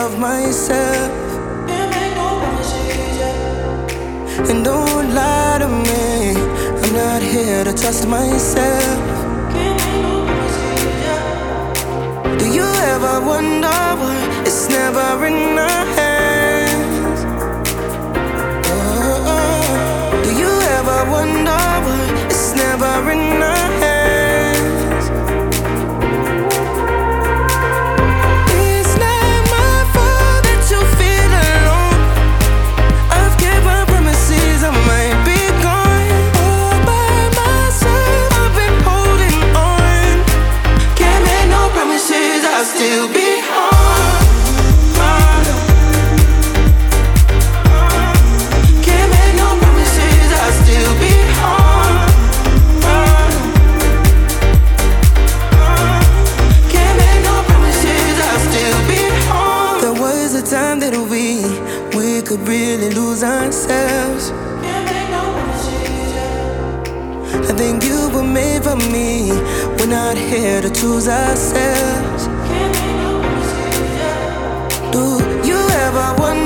love myself. Can't make no promises, yeah. And don't lie to me, I'm not here to trust myself. Can't make no promises, yeah. Do you ever wonder why it's never in our hands? Oh, do you ever wonder why it's never in our hands? It's not my fault that you feel alone. I've kept my promises, I might be gone all by myself. I've been holding on. Can't make no promises, I'll still be home. Can't make no promises, I'll still be home. Can't make no promises, I'll still be home. There was a time that we could really lose ourselves. Can't make no promises, yeah. I think you were made for me. We're not here to choose ourselves. Can't make no promises, yeah. Do you ever wonder